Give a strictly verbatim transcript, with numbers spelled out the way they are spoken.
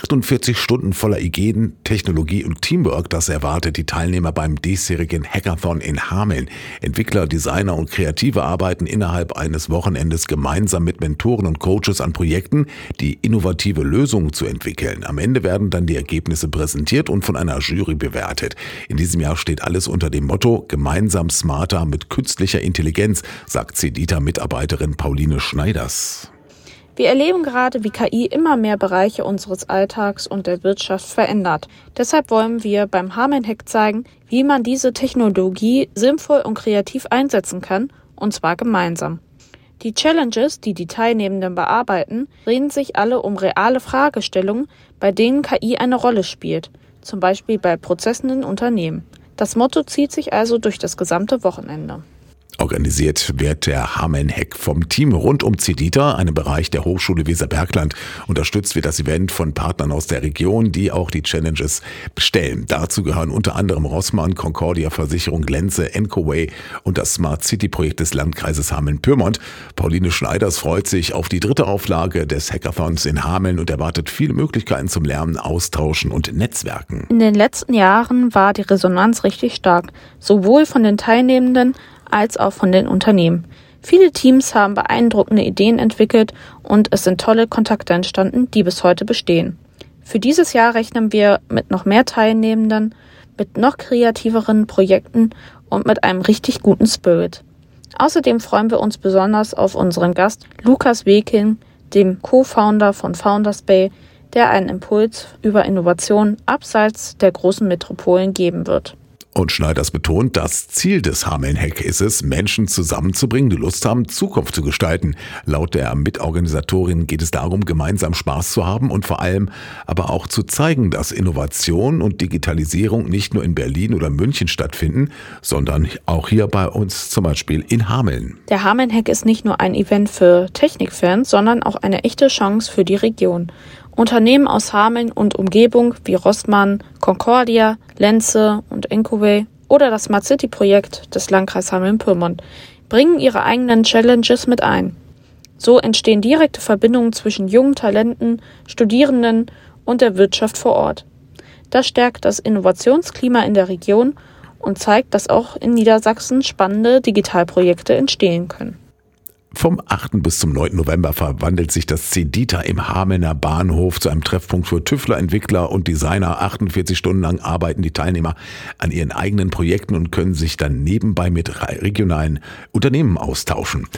achtundvierzig Stunden voller Ideen, Technologie und Teamwork, das erwartet die Teilnehmer beim diesjährigen Hackathon in Hameln. Entwickler, Designer und Kreative arbeiten innerhalb eines Wochenendes gemeinsam mit Mentoren und Coaches an Projekten, die innovative Lösungen zu entwickeln. Am Ende werden dann die Ergebnisse präsentiert und von einer Jury bewertet. In diesem Jahr steht alles unter dem Motto „Gemeinsam smarter mit künstlicher Intelligenz“, sagt Cedita-Mitarbeiterin Pauline Schneiders. Wir erleben gerade, wie K I immer mehr Bereiche unseres Alltags und der Wirtschaft verändert. Deshalb wollen wir beim Hameln-Hack zeigen, wie man diese Technologie sinnvoll und kreativ einsetzen kann, und zwar gemeinsam. Die Challenges, die die Teilnehmenden bearbeiten, drehen sich alle um reale Fragestellungen, bei denen K I eine Rolle spielt, zum Beispiel bei Prozessen in Unternehmen. Das Motto zieht sich also durch das gesamte Wochenende. Organisiert wird der Hameln-Hack vom Team rund um Cedita, einem Bereich der Hochschule Weserbergland. Unterstützt wird das Event von Partnern aus der Region, die auch die Challenges bestellen. Dazu gehören unter anderem Rossmann, Concordia Versicherung, Lenze, Encoway und das Smart City Projekt des Landkreises Hameln-Pyrmont. Pauline Schneiders freut sich auf die dritte Auflage des Hackathons in Hameln und erwartet viele Möglichkeiten zum Lernen, Austauschen und Netzwerken. In den letzten Jahren war die Resonanz richtig stark, sowohl von den Teilnehmenden als auch von den Unternehmen. Viele Teams haben beeindruckende Ideen entwickelt und es sind tolle Kontakte entstanden, die bis heute bestehen. Für dieses Jahr rechnen wir mit noch mehr Teilnehmenden, mit noch kreativeren Projekten und mit einem richtig guten Spirit. Außerdem freuen wir uns besonders auf unseren Gast Lukas Weking, dem Co-Founder von Founders Bay, der einen Impuls über Innovation abseits der großen Metropolen geben wird. Und Schneiders betont, das Ziel des Hameln-Hack ist es, Menschen zusammenzubringen, die Lust haben, Zukunft zu gestalten. Laut der Mitorganisatorin geht es darum, gemeinsam Spaß zu haben und vor allem aber auch zu zeigen, dass Innovation und Digitalisierung nicht nur in Berlin oder München stattfinden, sondern auch hier bei uns zum Beispiel in Hameln. Der Hameln-Hack ist nicht nur ein Event für Technikfans, sondern auch eine echte Chance für die Region. Unternehmen aus Hameln und Umgebung wie Rossmann, Concordia, Lenze und Encoway oder das Smart City Projekt des Landkreises Hameln-Pyrmont bringen ihre eigenen Challenges mit ein. So entstehen direkte Verbindungen zwischen jungen Talenten, Studierenden und der Wirtschaft vor Ort. Das stärkt das Innovationsklima in der Region und zeigt, dass auch in Niedersachsen spannende Digitalprojekte entstehen können. Vom achten bis zum neunten November verwandelt sich das Cedita im Hamelner Bahnhof zu einem Treffpunkt für Tüftler, Entwickler und Designer. achtundvierzig Stunden lang arbeiten die Teilnehmer an ihren eigenen Projekten und können sich dann nebenbei mit regionalen Unternehmen austauschen.